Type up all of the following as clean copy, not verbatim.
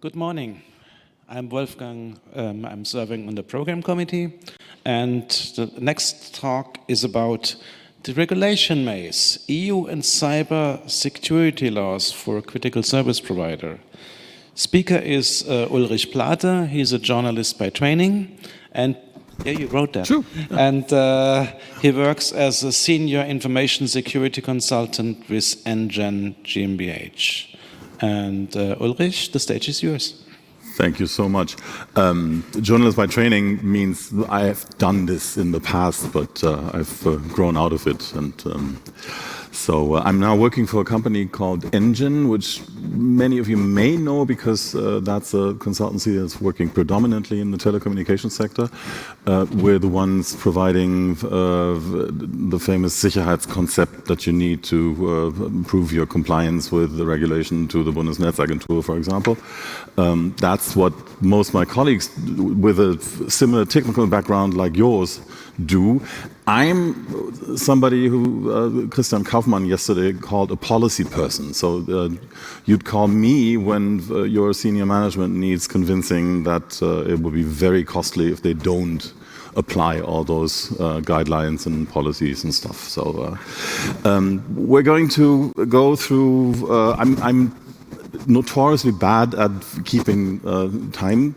Good morning. I'm Wolfgang. I'm serving on the program committee. And the next talk is about the regulation maze, EU and cyber security laws for a critical service provider. Speaker is Ulrich Plate. He's a journalist by training. And yeah, you wrote that. True. And he works as a senior information security consultant with NGen GmbH. And Ulrich, the stage is yours. Thank you so much. Journalist by training means I have done this in the past, but I've grown out of it. And so I'm now working for a company called NGen, which many of you may know because that's a consultancy that's working predominantly in the telecommunications sector. We're the ones providing the famous Sicherheitskonzept that you need to prove your compliance with the regulation to the Bundesnetzagentur, for example. That's what most of my colleagues with a similar technical background like yours do. I'm somebody who Christian Kaufmann yesterday called a policy person. So you'd call me when your senior management needs convincing that it would be very costly if they don't apply all those guidelines and policies and stuff. So we're going to go through. I'm notoriously bad at keeping time.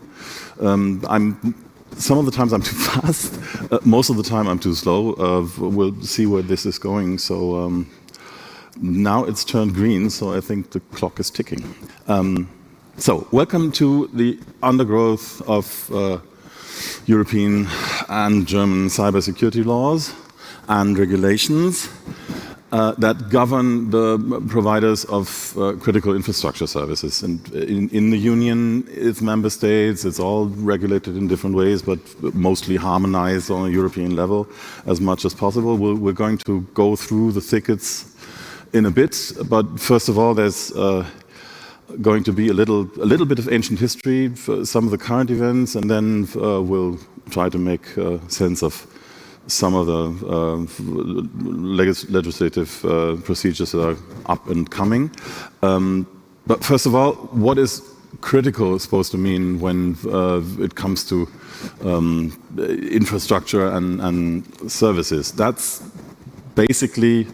Some of the times I'm too fast. Most of the time I'm too slow. We'll see where this is going. So now it's turned green, so I think the clock is ticking. So welcome to the undergrowth of European and German cybersecurity laws and regulations that govern the providers of critical infrastructure services. And in the Union, its member states, it's all regulated in different ways, but mostly harmonized on a European level as much as possible. We're going to go through the thickets in a bit, but first of all, there's going to be a little bit of ancient history for some of the current events, and then we'll try to make sense of some of the legislative procedures that are up and coming. But first of all, what is critical supposed to mean when it comes to infrastructure and services? That's basically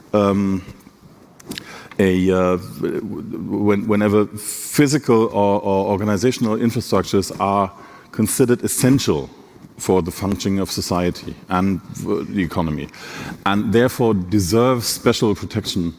whenever physical or organizational infrastructures are considered essential for the functioning of society and the economy, and therefore deserve special protection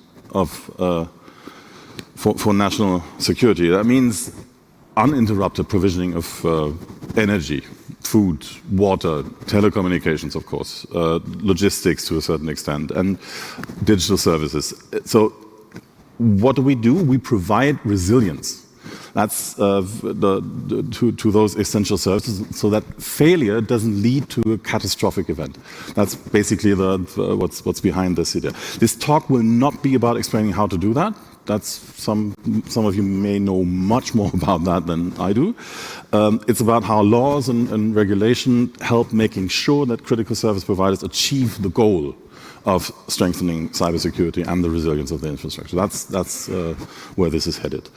for national security. That means uninterrupted provisioning of energy, food, water, telecommunications, of course, logistics to a certain extent, and digital services. So what do? We provide resilience. That's to those essential services, so that failure doesn't lead to a catastrophic event. That's basically what's behind this idea. This talk will not be about explaining how to do that. That's some of you may know much more about that than I do. It's about how laws and regulation help making sure that critical service providers achieve the goal of strengthening cybersecurity and the resilience of the infrastructure. That's where this is headed.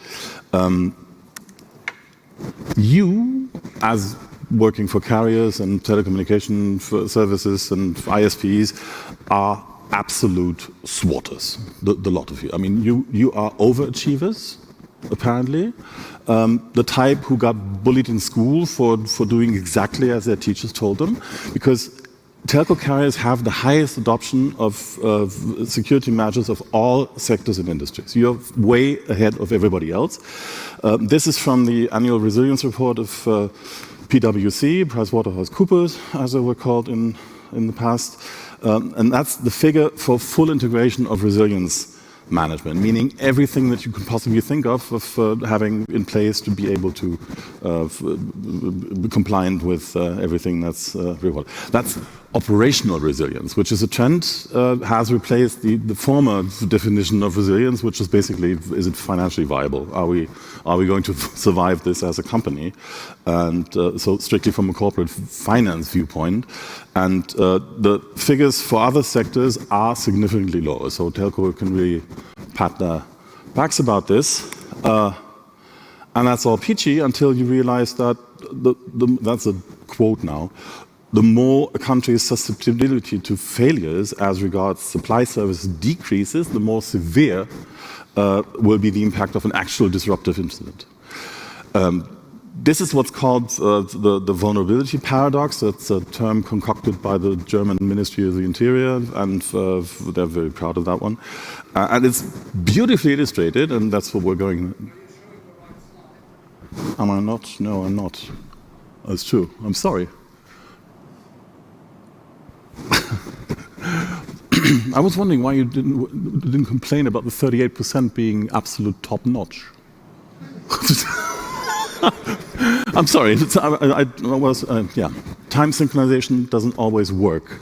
You, as working for carriers and telecommunication services and ISPs, are absolute swatters, the lot of you. I mean, you are overachievers, apparently. The type who got bullied in school for doing exactly as their teachers told them, because telco carriers have the highest adoption of security measures of all sectors and industries. You're way ahead of everybody else. This is from the annual resilience report of PwC, PricewaterhouseCoopers, as they were called in the past. And that's the figure for full integration of resilience management, meaning everything that you could possibly think of having in place to be able to be compliant with everything that's required. That's operational resilience, which is a trend, has replaced the former definition of resilience, which is basically, is it financially viable? Are we going to survive this as a company? And so strictly from a corporate finance viewpoint. And the figures for other sectors are significantly lower. So telco can really pat their backs about this. And that's all peachy until you realize that, that's a quote now, the more a country's susceptibility to failures as regards supply service decreases, the more severe will be the impact of an actual disruptive incident. This is what's called the vulnerability paradox. That's a term concocted by the German Ministry of the Interior, and they're very proud of that one. And it's beautifully illustrated, and that's what we're going. Am I not? No, I'm not. That's true. I'm sorry. I was wondering why you didn't complain about the 38% being absolute top notch. I'm sorry. I was yeah. Time synchronization doesn't always work.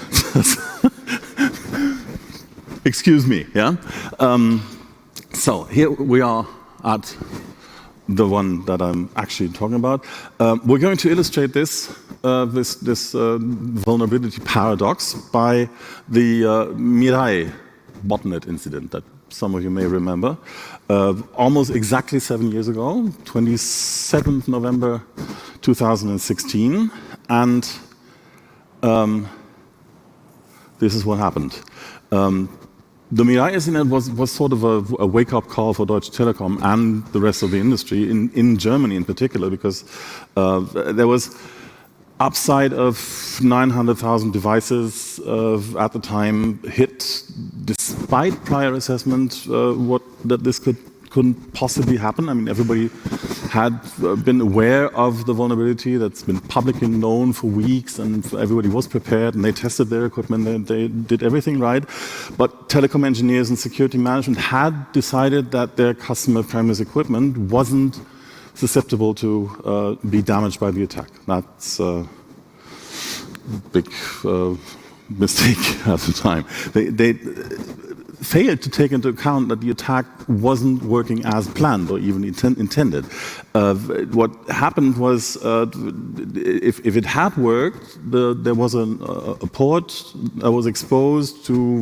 Excuse me. Yeah. So here we are at the one that I'm actually talking about. We're going to illustrate this vulnerability paradox by the Mirai botnet incident that some of you may remember. Almost exactly 7 years ago, 27th November 2016, and this is what happened. The Mirai incident was sort of a wake-up call for Deutsche Telekom and the rest of the industry, in Germany in particular, because there was upside of 900,000 devices at the time hit, despite prior assessment, that this couldn't possibly happen. I mean, everybody had been aware of the vulnerability that's been publicly known for weeks, and everybody was prepared, and they tested their equipment, and they did everything right. But telecom engineers and security management had decided that their customer premise equipment wasn't susceptible to be damaged by the attack. That's a big mistake at the time. They failed to take into account that the attack wasn't working as planned or even intended. What happened was, if it had worked, there was a port that was exposed to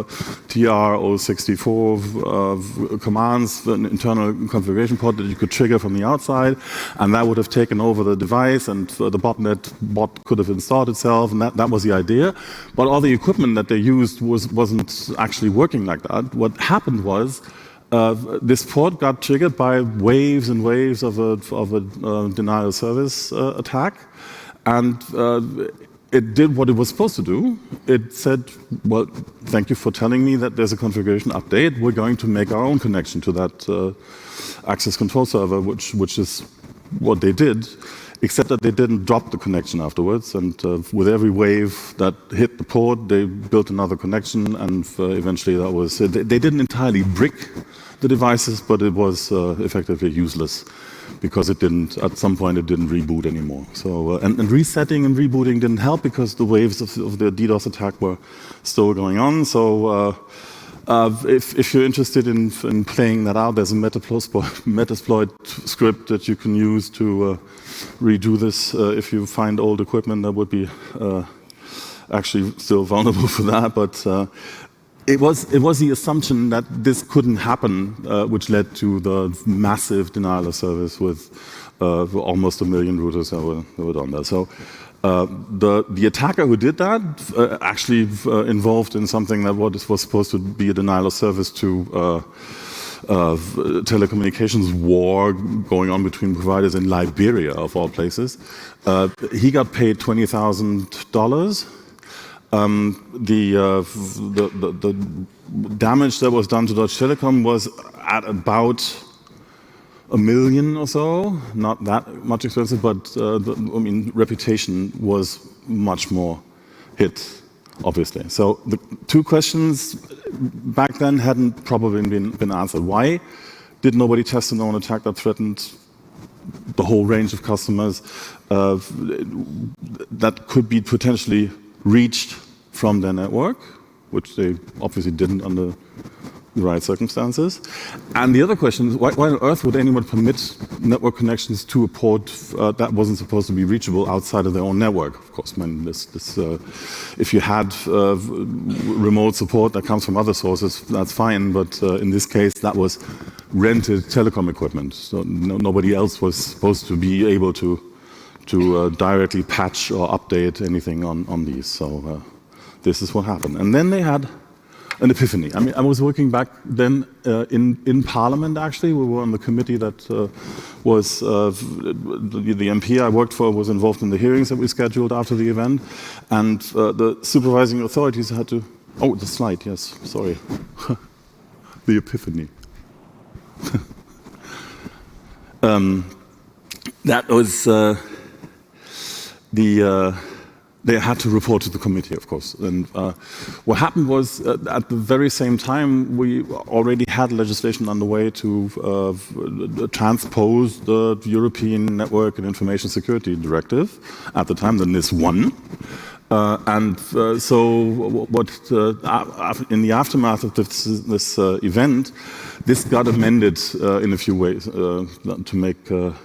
TR-064 commands, an internal configuration port that you could trigger from the outside, and that would have taken over the device, and the bot could have installed itself, and that was the idea. But all the equipment that they used wasn't actually working like that. What happened was, this port got triggered by waves and waves of a denial of service attack, and it did what it was supposed to do. It said, well, thank you for telling me that there's a configuration update. We're going to make our own connection to that access control server, which is what they did, except that they didn't drop the connection afterwards. And with every wave that hit the port, they built another connection, and eventually that was it. They didn't entirely brick the devices, but it was effectively useless, because it didn't, at some point, it didn't reboot anymore. So, and resetting and rebooting didn't help, because the waves of the DDoS attack were still going on. So, if you're interested in playing that out, there's a Metasploit script that you can use to redo this if you find old equipment that would be actually still vulnerable for that. But it was the assumption that this couldn't happen, which led to the massive denial of service with almost 1 million routers that were done there. So the attacker who did that actually involved in something that was supposed to be a denial of service to telecommunications war going on between providers in Liberia, of all places. He got paid $20,000. The damage that was done to Deutsche Telekom was at about 1 million or so, not that much expensive, but reputation was much more hit, obviously. So the two questions back then hadn't probably been answered. Why did nobody test a known attack that threatened the whole range of customers that could be potentially reached from their network, which they obviously didn't under the right circumstances? And the other question is, why on earth would anyone permit network connections to a port that wasn't supposed to be reachable outside of their own network? Of course, if you had remote support that comes from other sources, that's fine, but in this case, that was rented telecom equipment. So nobody else was supposed to be able to directly patch or update anything on these. So this is what happened. And then they had an epiphany. I mean, I was working back then in Parliament, actually. We were on the committee that was, the MP I worked for was involved in the hearings that we scheduled after the event. And the supervising authorities had to, oh, the slide, yes, sorry. The epiphany. That was they had to report to the committee, of course. And what happened was, at the very same time, we already had legislation underway to transpose the European Network and Information Security Directive, at the time, the NIS1. In the aftermath of this event, this got amended in a few ways to make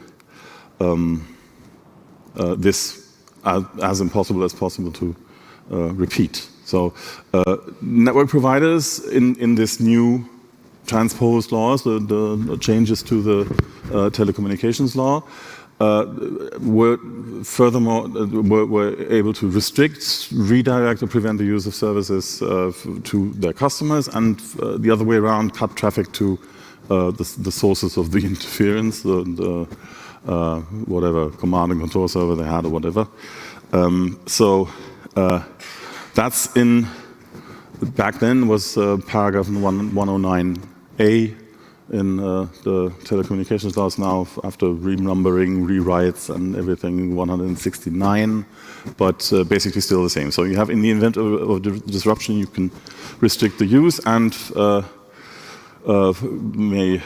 this as impossible as possible to repeat. So network providers in this new transposed laws, the changes to the telecommunications law, were furthermore were able to restrict, redirect, or prevent the use of services to their customers, and the other way around, cut traffic to the sources of the interference, the whatever command and control server they had or whatever. That's back then was paragraph 109A in the telecommunications laws. Now, after renumbering, rewrites and everything, 169, but basically still the same. So you have, in the event of disruption, you can restrict the use and may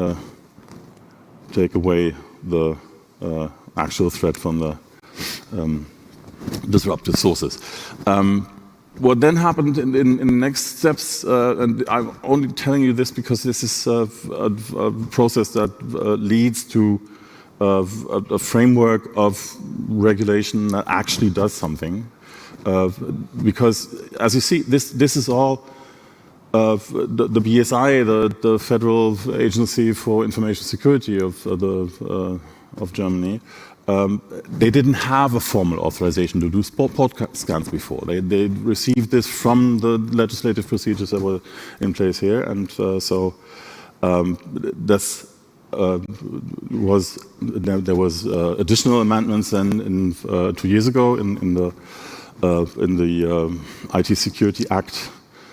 take away the actual threat from the disruptive sources. What then happened in the next steps, and I'm only telling you this because this is a process that leads to a framework of regulation that actually does something. Because, as you see, this is all the BSI, the Federal Agency for Information Security of Germany. They didn't have a formal authorization to do port scans before. They received this from the legislative procedures that were in place here, and there was additional amendments then 2 years ago in the IT Security Act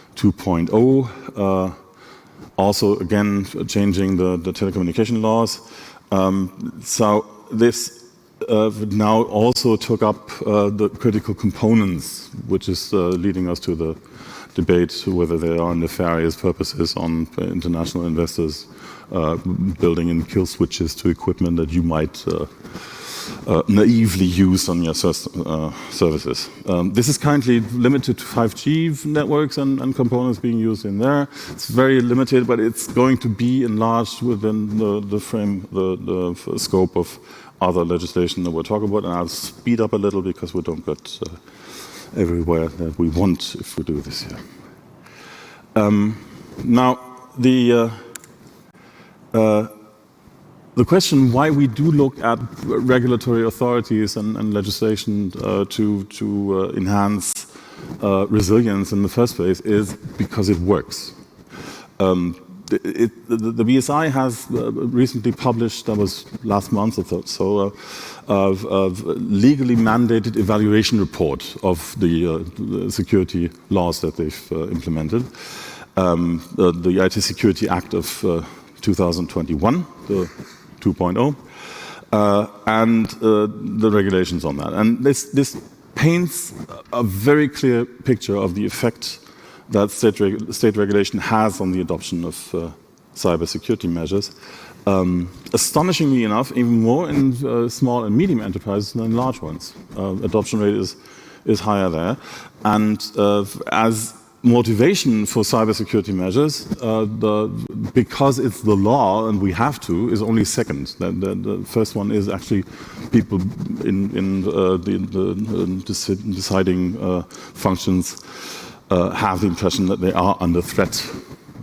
2.0. Also, again, changing the telecommunication laws. So this now also took up the critical components, which is leading us to the debate whether there are nefarious purposes on international investors building in kill switches to equipment that you might naively use on your services. This is currently limited to 5G networks and components being used in there. It's very limited, but it's going to be enlarged within the scope of other legislation that we'll talk about, and I'll speed up a little because we don't get everywhere that we want if we do this here. Now, the question why we do look at regulatory authorities and legislation to enhance resilience in the first place is because it works. The BSI has recently published, that was last month or so, a legally mandated evaluation report of the security laws that they've implemented. The IT Security Act of 2021, the 2.0, and the regulations on that. And this paints a very clear picture of the effect that state regulation has on the adoption of cybersecurity measures. Astonishingly enough, even more in small and medium enterprises than in large ones. Adoption rate is higher there. And as motivation for cybersecurity measures, because it's the law and we have to, is only second. The first one is actually people in the deciding functions have the impression that they are under threat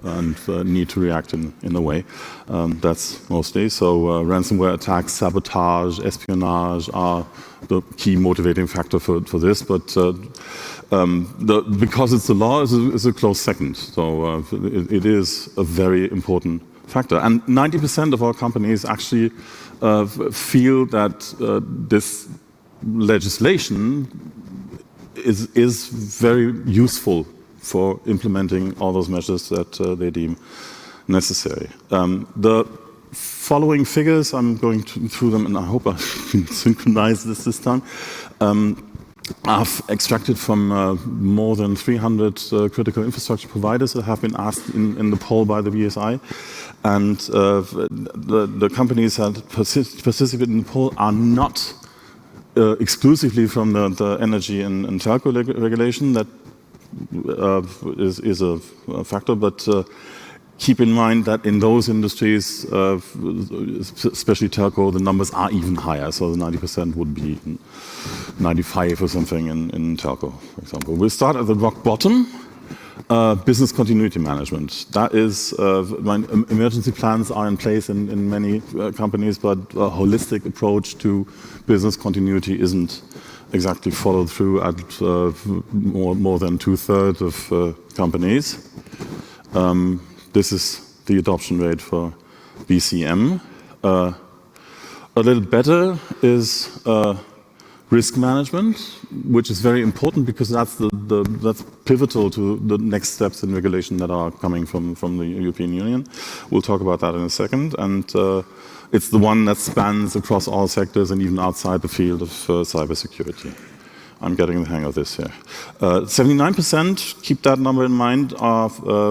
and need to react in a way. That's mostly. So ransomware attacks, sabotage, espionage are the key motivating factor for this. But because it's the law, is a close second. So it is a very important factor. And 90% of our companies actually feel that this legislation is very useful for implementing all those measures that they deem necessary. The following figures, I'm going through them, and I hope I can synchronize this time. I've extracted from more than 300 critical infrastructure providers that have been asked in the poll by the BSI. And the companies that participate in the poll are not exclusively from the energy and telco regulation. That is a factor, but keep in mind that in those industries, especially telco, the numbers are even higher. So the 90% would be 95 or something in telco, for example. We'll start at the rock bottom. Business continuity management. That is, emergency plans are in place in many companies, but a holistic approach to business continuity isn't exactly followed through at more than 2/3 of companies. This is the adoption rate for BCM. A little better is risk management, which is very important because that's pivotal to the next steps in regulation that are coming from the European Union. We'll talk about that in a second. And it's the one that spans across all sectors and even outside the field of cybersecurity. I'm getting the hang of this here. 79%, keep that number in mind, are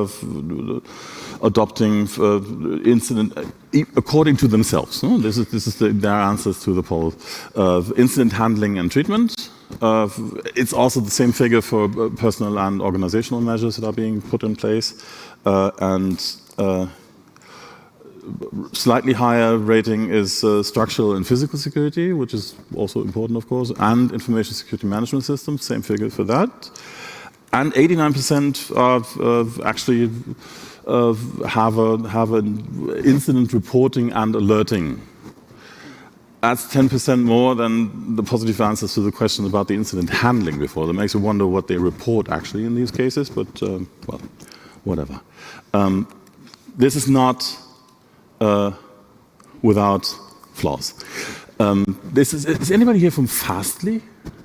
adopting incident according to themselves. No? This is their answers to the poll. Incident handling and treatment. It's also the same figure for personal and organizational measures that are being put in place. Slightly higher rating is structural and physical security, which is also important, of course, and information security management systems, same figure for that. And 89% actually have an incident reporting and alerting. That's 10% more than the positive answers to the question about the incident handling before. That makes you wonder what they report actually in these cases, but well, whatever. This is not without flaws. Is anybody here from Fastly?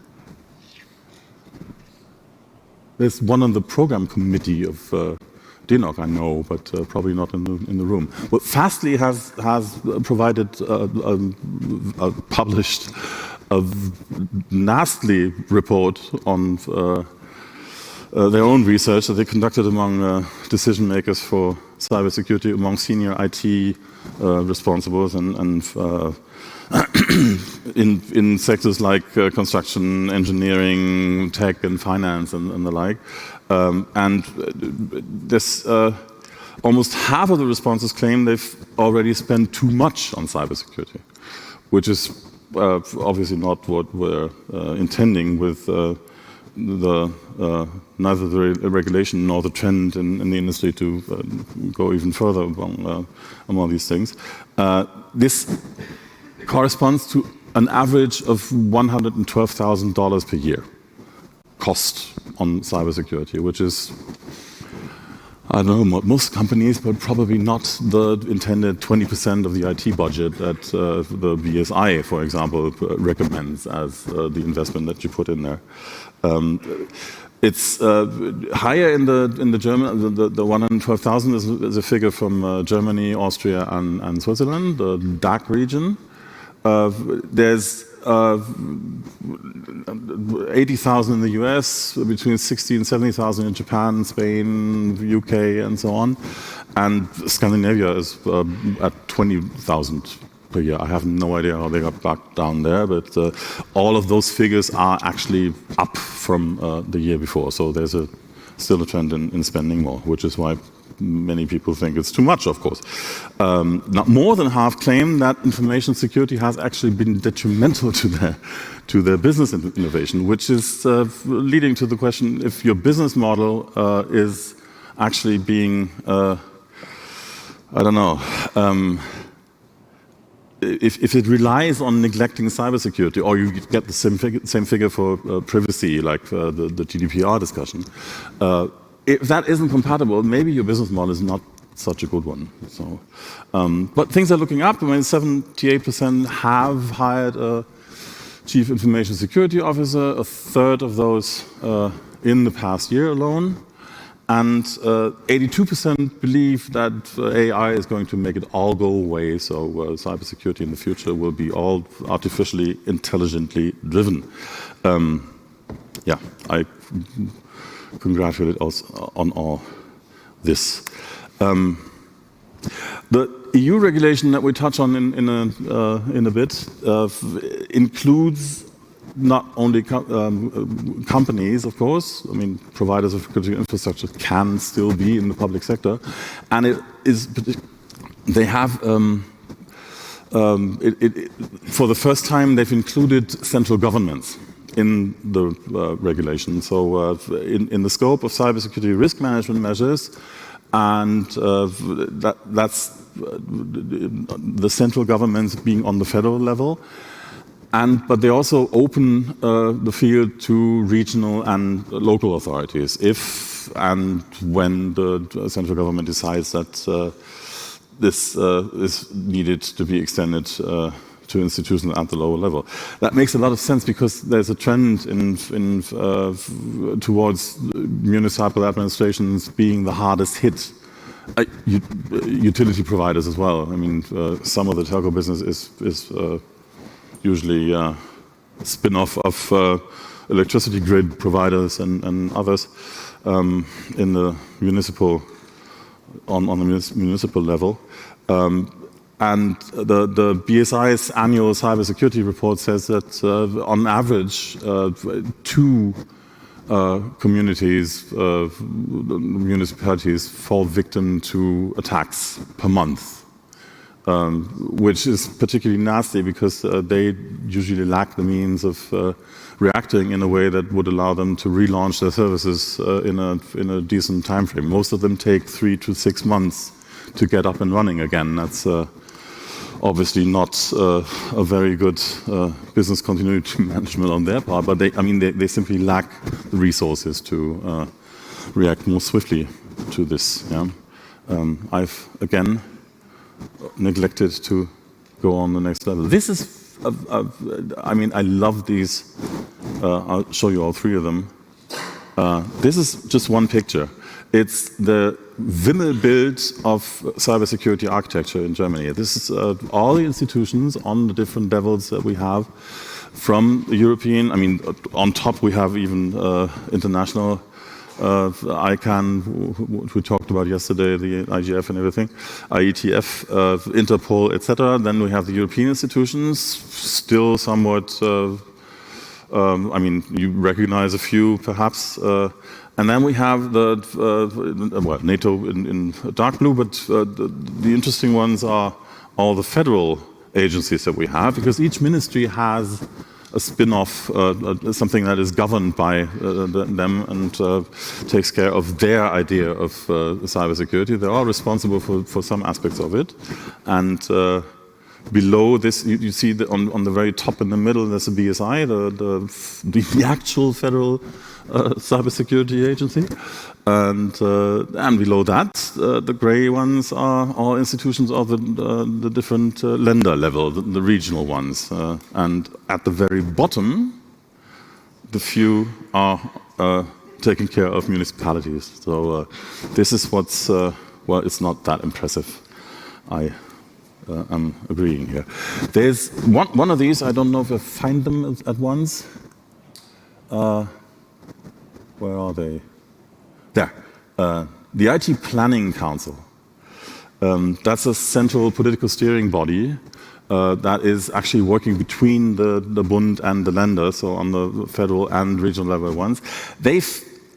There's one on the program committee of DENOC, I know, but probably not in the room. Well, Fastly has provided published a nasty report on their own research that they conducted among decision makers for cybersecurity, among senior IT responsibles and in sectors like construction, engineering, tech, and finance, and the like. And this almost half of the responses claim they've already spent too much on cybersecurity, which is obviously not what we're intending with neither the regulation nor the trend in the industry to go even further among these things. This corresponds to an average of $112,000 per year cost on cybersecurity, which is, I don't know, most companies, but probably not the intended 20% of the IT budget that the BSI, for example, recommends as the investment that you put in there. It's higher in the German. The 112,000 is a figure from Germany, Austria, and Switzerland, the DACH region. There's 80,000 in the US, between 60 and 70,000 in Japan, Spain, UK, and so on. And Scandinavia is at 20,000 per year. I have no idea how they got back down there, but all of those figures are actually up from the year before. So there's still a trend in spending more, which is why many people think it's too much, of course. Not more than half claim that information security has actually been detrimental to their business innovation, which is leading to the question: if your business model is actually being, I don't know, if it relies on neglecting cybersecurity, or you get the same figure for privacy, like the GDPR discussion, if that isn't compatible, maybe your business model is not such a good one. So, but things are looking up. I mean, 78% have hired a chief information security officer, a third of those in the past year alone. And 82% believe that AI is going to make it all go away, so cybersecurity in the future will be all artificially intelligently driven. Yeah, I congratulate us on all this. The EU regulation that we touch on in a bit includes not only companies, of course. I mean, providers of critical infrastructure can still be in the public sector, and it is. They have, for the first time, they've included central governments in the regulation. So, in the scope of cybersecurity risk management measures, and that's the central governments being on the federal level. But they also open the field to regional and local authorities if and when the central government decides that this is needed to be extended to institutions at the lower level. That makes a lot of sense because there's a trend towards municipal administrations being the hardest hit. Utility providers as well. I mean, some of the telco business is usually a spin-off of electricity grid providers and others in the municipal on the municipal level. And the BSI's annual cybersecurity report says that on average, 2 municipalities fall victim to attacks per month. Which is particularly nasty because they usually lack the means of reacting in a way that would allow them to relaunch their services in a decent time frame. Most of them take 3 to 6 months to get up and running again. That's obviously not a very good business continuity management on their part, but they simply lack the resources to react more swiftly to this. Yeah? I've again neglected to go on the next level. This is, I mean, I love these. I'll show you all 3 of them. This is just one picture. It's the Wimmelbild of cybersecurity architecture in Germany. This is all the institutions on the different levels that we have, from the European. I mean, on top we have even international. ICANN, which we talked about yesterday, the IGF and everything, IETF, Interpol, etc. Then we have the European institutions, still somewhat, I mean, you recognize a few perhaps. And then we have well, NATO in dark blue, but the interesting ones are all the federal agencies that we have, because each ministry has a spin-off, something that is governed by them and takes care of their idea of cybersecurity. They're all responsible for some aspects of it. And below this, you see on the very top in the middle, there's a BSI, the actual federal cybersecurity agency. And below that, the gray ones are all institutions of the different Länder level, the regional ones. And at the very bottom, the few are taking care of municipalities. So this is what's, well, it's not that impressive. I'm agreeing here. There's one of these, I don't know if I find them at once. Where are they? There. The IT Planning Council. That's a central political steering body that is actually working between the Bund and the Länder, so on the federal and regional level ones. They've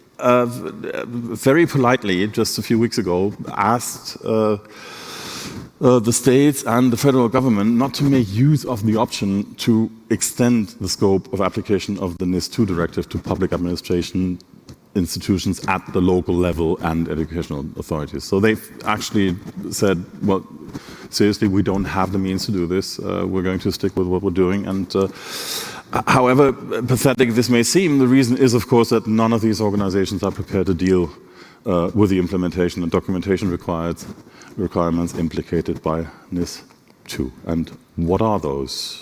very politely, just a few weeks ago, asked the states and the federal government not to make use of the option to extend the scope of application of the NIS2 directive to public administration institutions at the local level and educational authorities. So they've actually said, well, seriously, we don't have the means to do this. We're going to stick with what we're doing. And however pathetic this may seem, the reason is, of course, that none of these organizations are prepared to deal with the implementation and documentation requirements implicated by NIS 2. And what are those?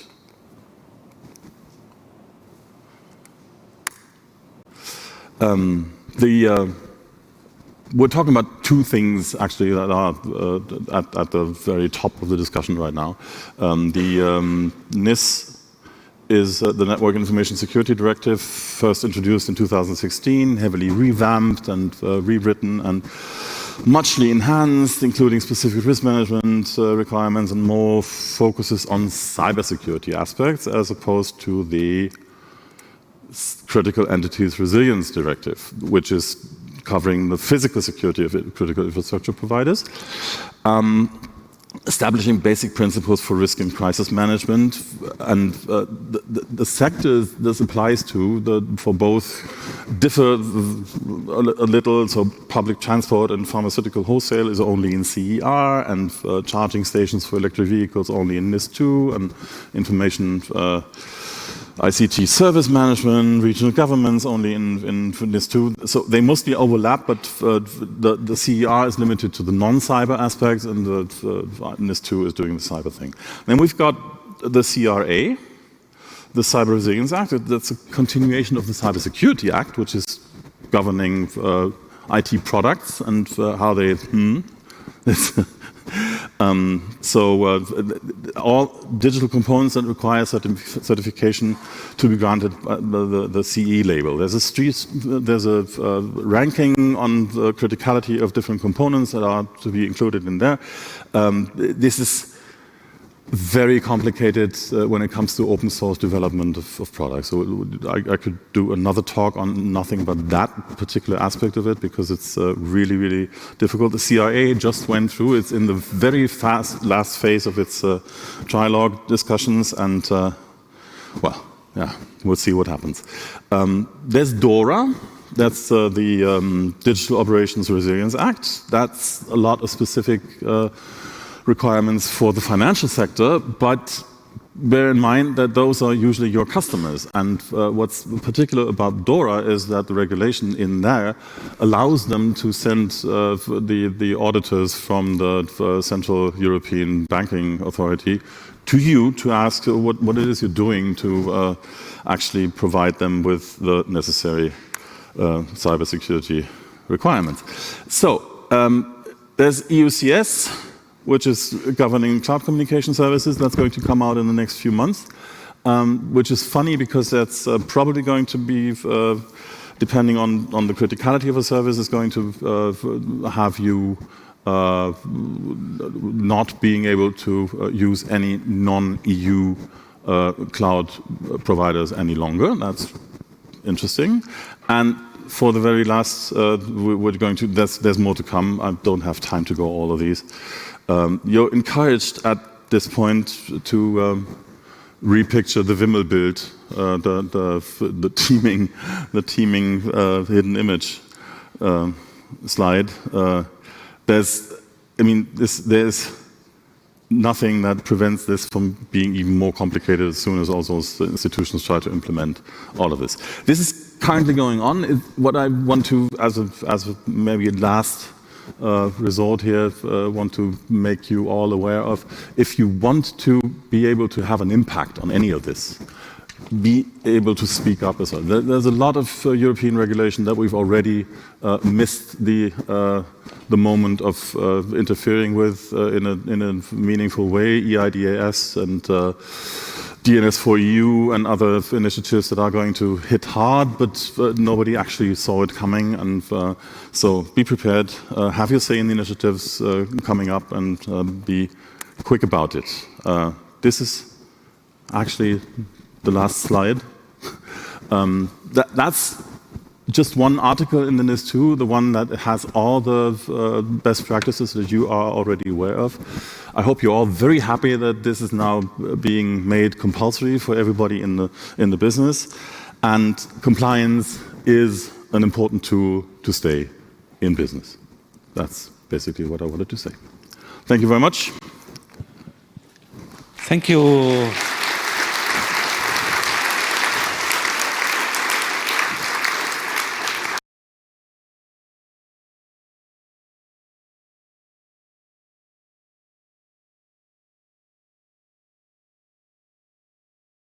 We're talking about two things actually that are at the very top of the discussion right now. The NIS is the Network Information Security Directive, first introduced in 2016, heavily revamped and rewritten and muchly enhanced, including specific risk management requirements and more focuses on cybersecurity aspects as opposed to the Critical Entities Resilience Directive, which is covering the physical security of critical infrastructure providers, establishing basic principles for risk and crisis management. And the sectors this applies to, for both, differ a little. So public transport and pharmaceutical wholesale is only in CER, and charging stations for electric vehicles only in NIS 2, and information ICT service management, regional governments only in NIS 2. So they mostly overlap, but the CER is limited to the non-cyber aspects, and the NIS 2 is doing the cyber thing. Then we've got the CRA, the Cyber Resilience Act. That's a continuation of the Cybersecurity Act, which is governing IT products and how they... all digital components that require certification to be granted the CE label. There's a ranking on the criticality of different components that are to be included in there. This is very complicated when it comes to open source development of products. So I could do another talk on nothing but that particular aspect of it, because it's really, really difficult. The CRA just went through, it's in the very last phase of its trilogue discussions, and well, yeah, we'll see what happens. There's DORA. That's the Digital Operations Resilience Act. That's a lot of specific requirements for the financial sector, but bear in mind that those are usually your customers. And what's particular about DORA is that the regulation in there allows them to send the auditors from the Central European Banking Authority to you to ask what it is you're doing to actually provide them with the necessary cybersecurity requirements. So there's EUCS, which is governing cloud communication services. That's going to come out in the next few months, which is funny because that's probably going to be, depending on the criticality of a service, is going to have you not being able to use any non-EU cloud providers any longer. That's interesting. And for the very last, we're going to, there's more to come. I don't have time to go all of these. You're encouraged at this point to repicture the Wimmelbild, the teeming hidden image slide. There's nothing that prevents this from being even more complicated as soon as all those institutions try to implement all of this. This is currently going on. What I want to, as a maybe last resort here, want to make you all aware of, if you want to be able to have an impact on any of this, be able to speak up as well. There's a lot of European regulation that we've already missed the moment of interfering with in a meaningful way. EIDAS and DNS4EU and other initiatives that are going to hit hard, but nobody actually saw it coming. And so be prepared, have your say in the initiatives coming up, and be quick about it. This is actually the last slide. That's just one article in the NIS 2, the one that has all the best practices that you are already aware of. I hope you're all very happy that this is now being made compulsory for everybody in the business. And compliance is an important tool to stay in business. That's basically what I wanted to say. Thank you very much. Thank you.